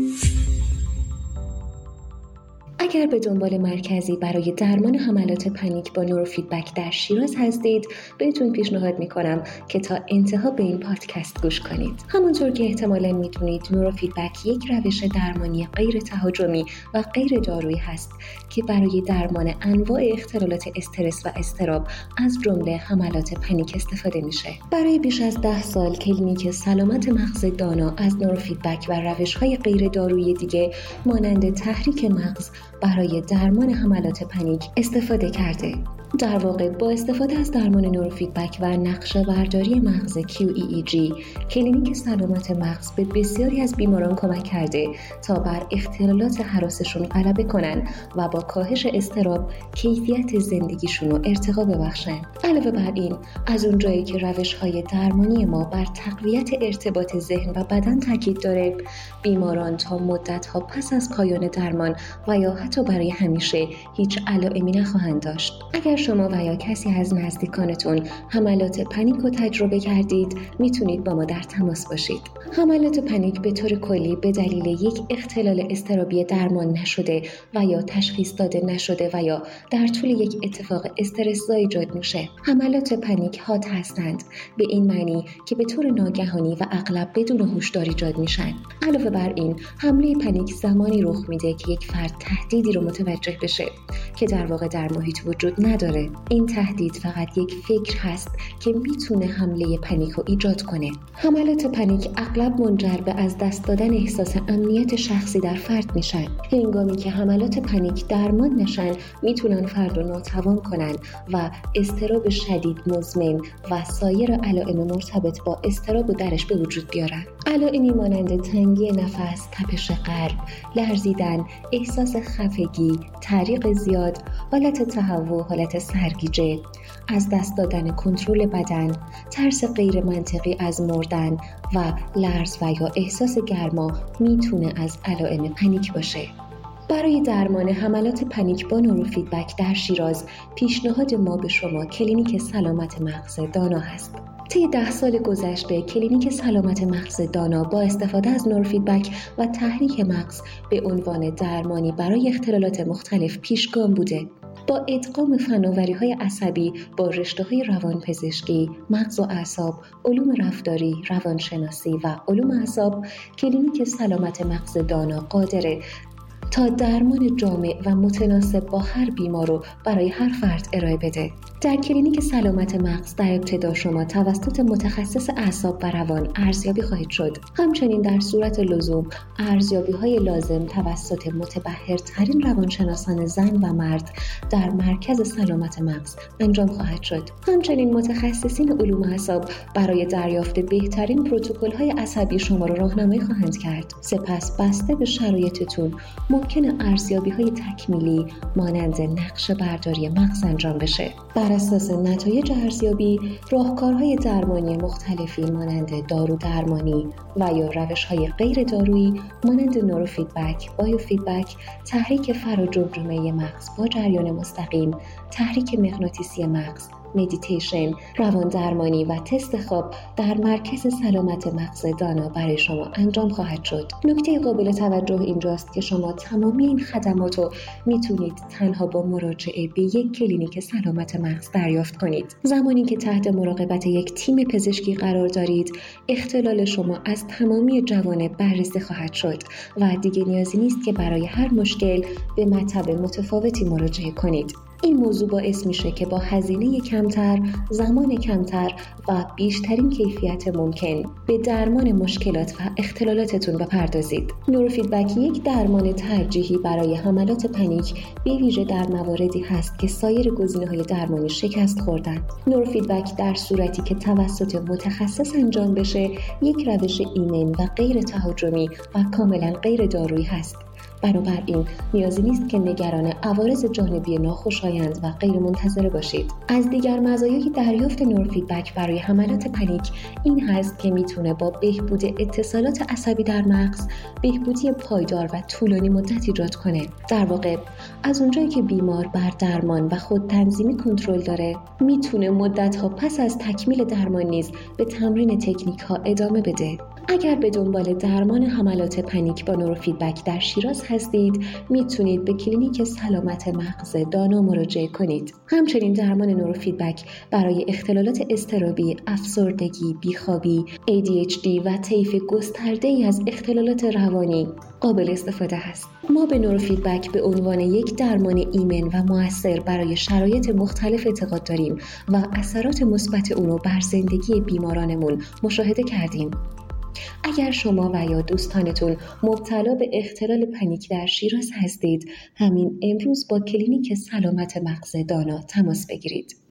اگر به دنبال مرکزی برای درمان حملات پنیک با نوروفیدبک در شیراز هستید، بهتون پیشنهاد میکنم که تا انتها به این پادکست گوش کنید. همونطور که احتمالاً میدونید، نوروفیدبک یک روش درمانی غیر تهاجمی و غیر دارویی هست که برای درمان انواع اختلالات استرس و اضطراب از جمله حملات پنیک استفاده میشه. برای بیش از 10 سال کلینیک سلامت مغز دانا از نوروفیدبک و روش‌های غیر دارویی دیگه مانند تحریک مغز برای درمان حملات پنیک استفاده کرده. در واقع با استفاده از درمان نوروفیدبک و نقشه برداری مغز QEEG، کلینیک سلامت مغز به بسیاری از بیماران کمک کرده تا بر اختلالات هراسشون غلبه کنن و با کاهش اضطراب کیفیت زندگیشون رو ارتقا ببخشن. علاوه بر این، از اونجایی که روش‌های درمانی ما بر تقویت ارتباط ذهن و بدن تاکید داره، بیماران تا مدت‌ها پس از پایان درمان و یا حتی برای همیشه هیچ علائمی نخواهند داشت. اگر شما و یا کسی از نزدیکانتون حملات پنیک رو تجربه کردید، میتونید با ما در تماس باشید. حملات پنیک به طور کلی به دلیل یک اختلال اضطرابی درمان نشده و یا تشخیص داده نشده و یا در طول یک اتفاق استرس‌زا ایجاد میشه. حملات پنیک حاد هستند، به این معنی که به طور ناگهانی و اغلب بدون هوشدار ایجاد میشن. علاوه بر این، حمله پنیک زمانی رخ میده که یک فرد تهدیدی رو متوجه بشه که در واقع در محیط وجود نداره. این تهدید فقط یک فکر هست که میتونه حمله پنیک رو ایجاد کنه. حملات پنیک اغلب منجر به از دست دادن احساس امنیت شخصی در فرد میشن. هنگامی که حملات پنیک درمان نشن، میتونن فرد رو ناتوان کنن و اضطراب شدید مزمن و سایر علائم مرتبط با اضطراب و درش به وجود بیارن. علائمی مانند تنگی نفس، تپش قلب، لرزیدن، احساس خفگی، تعریق زیاد، حالت تهوع، حالت سرگیجه، از دست دادن کنترل بدن، ترس غیر منطقی از مردن و لرز و یا احساس گرما میتونه از علائم پنیک باشه. برای درمان حملات پنیک با نوروفیدبک در شیراز، پیشنهاد ما به شما کلینیک سلامت مغز دانا هست. طی 10 سال گذشته، کلینیک سلامت مغز دانا با استفاده از نوروفیدبک و تحریک مغز به عنوان درمانی برای اختلالات مختلف پیشگام بوده. با ادغام فناوری‌های عصبی با رشته‌های روانپزشکی، مغز و اعصاب، علوم رفتاری، روانشناسی و علوم اعصاب، کلینیک سلامت مغز دانا قادره تا درمان جامع و متناسب با هر بیمار رو برای هر فرد ارائه بده. در کلینیک سلامت مغز در ابتدا شما توسط متخصص اعصاب و روان ارزیابی خواهید شد. همچنین در صورت لزوم ارزیابی‌های لازم توسط متبحرترین روانشناسان زن و مرد در مرکز سلامت مغز انجام خواهد شد. همچنین متخصصین علوم اعصاب برای دریافت بهترین پروتکل‌های عصبی شما را راهنمایی خواهند کرد. سپس بسته به شرایطتون ممکنه ارزیابی‌های تکمیلی مانند نقشه برداری مغز انجام بشه. بر اساس نتایج ارزیابی، راهکارهای درمانی مختلفی مانند دارو درمانی و یا روش‌های غیر دارویی مانند نوروفیدبک، بایوفیدبک، تحریک فراجمجمه مغز با جریان مستقیم، تحریک مغناطیسی مغز، مدیتیشن، روان درمانی و تست خواب در مرکز سلامت مغز دانا برای شما انجام خواهد شد. نکته قابل توجه اینجاست که شما تمامی این خدمات رو میتونید تنها با مراجعه به یک کلینیک سلامت مغز دریافت کنید. زمانی که تحت مراقبت یک تیم پزشکی قرار دارید، اختلال شما از تمامی جوانب بررسی خواهد شد و دیگه نیازی نیست که برای هر مشکل به مطب متفاوتی مراجعه کنید. این موضوع باعث میشه که با هزینه کمتر، زمان کمتر و بیشترین کیفیت ممکن به درمان مشکلات و اختلالاتتون بپردازید. نوروفیدبک یک درمان ترجیحی برای حملات پنیک به ویژه در مواردی هست که سایر گزینه‌های درمانی شکست خوردن. نوروفیدبک در صورتی که توسط متخصص انجام بشه، یک روش ایمن و غیر تهاجمی و کاملا غیر دارویی هست. بنابراین نیازی نیست که نگران عوارض جانبی ناخوشایند و غیر منتظره باشید. از دیگر مزایای دریافت نوروفیدبک برای حملات پنیک این هست که میتونه با بهبود اتصالات عصبی در مغز، بهبودی پایدار و طولانی مدت ایجاد کنه. در واقع از اونجایی که بیمار بر درمان و خود تنظیمی کنترل داره، میتونه مدت‌ها پس از تکمیل درمان نیز به تمرین تکنیک‌ها ادامه بده. اگر به دنبال درمان حملات پنیک با نوروفیدبک در شیراز هستید، میتونید به کلینیک سلامت مغز دانا مراجعه کنید. همچنین درمان نوروفیدبک برای اختلالات اضطرابی، افسردگی، بیخوابی، ADHD و طیف گسترده‌ای از اختلالات روانی قابل استفاده است. ما به نوروفیدبک به عنوان یک درمان ایمن و مؤثر برای شرایط مختلف اعتقاد داریم و اثرات مثبت اون رو بر زندگی بیمارانمون مشاهده کردیم. اگر شما و یا دوستانتون مبتلا به اختلال پنیک در شیراز هستید، همین امروز با کلینیک سلامت مغز دانا تماس بگیرید.